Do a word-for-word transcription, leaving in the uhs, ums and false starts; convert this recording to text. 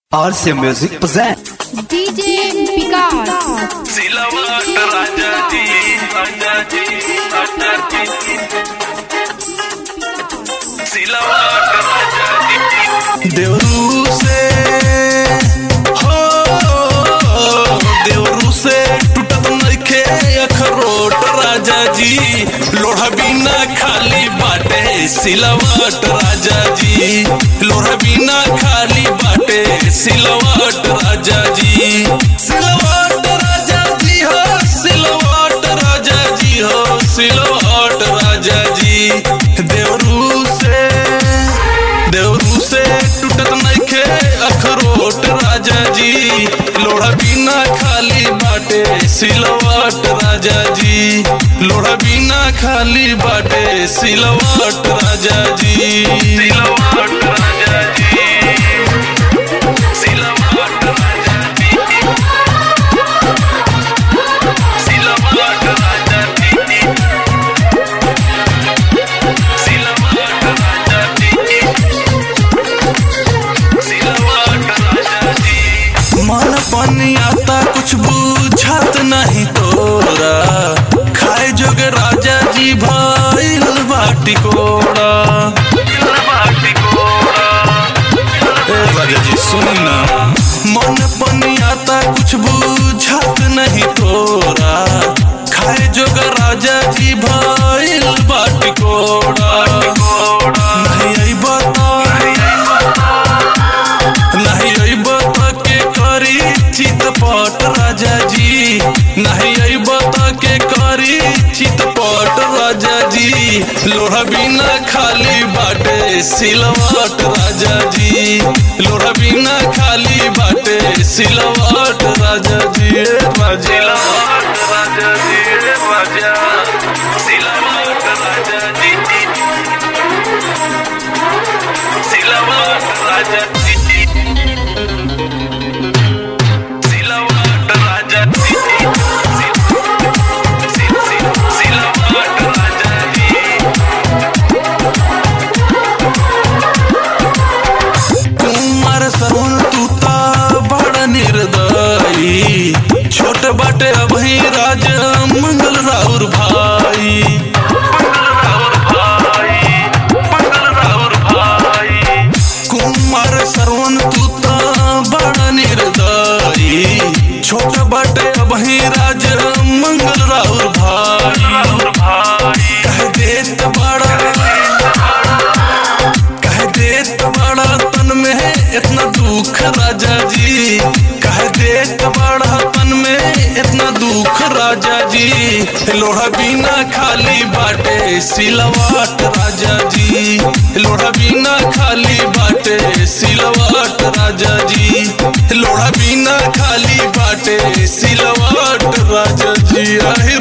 R C Music present D J Vikas Silawat राजा जी राजा जी राजा जी सिलावट राजा जी देवरू से हो देवरू से टूटत नइखे अखरोट राजा जी लोढ़ा बिना खाली बाटे सिलावट राजा जी लोढ़ा बिना खाली बाटे सिलावट राजा जी सिलावट राजा जी हो सिलावट राजा जी हो सिलावट राजा जी देवरू से देवरू से टूटत नइखे अखरोट राजा जी लोढ़ा बिना खाली बाटे सिलावट राजा जी लोढ़ा बिना खाली बाटे सिलावट राजा जी सिलावट राजा जी सिलावट राजा जी सिलावट राजा जी सिलावट राजा जी सिलावट राजा जी मन पानी आता कुछ बुझात नहीं तोरा खाए जोग राजा जी भइल बाटी कोड़ा बाटी कोड़ा ए राजा जी सुनी ना मन पानी आता कुछ बुझात नहीं तोरा खाए जोग राजा जी भइल बाटी कोड़ा नहीं आई बता नहीं आई बता के करी चितपट राजा जी नहीं आई बता के करी चितपट राजा जी लोढ़ा बिना खाली बाटे सिलवट राजा जी लोढ़ा बिना खाली बाटे सिलवट राजा जी राजा राजा जी राजा सिलवट राजा जी सिलवट राजा जी सिलवट राजा जी सिलवट राजा जी कुमार सरवन तूता बड़ निर्दयी छोट बाटे अभई राज मंगल राउर भाई कुमार सरवन तूता बड़ निर्दयी छोट बाटे अभई राज मंगल राउर भाई कह देत बड़ा कह देत बड़ा तन में इतना दुख राजा जी कह देत बड़ा तन में इतना दुख राजा जी लोढ़ा बिना खाली बाटे सिलवट राजा जी लोढ़ा बिना खाली बाटे सिलवट राजा जी लोढ़ा बिना खाली बाटे सिलवट राजा जी।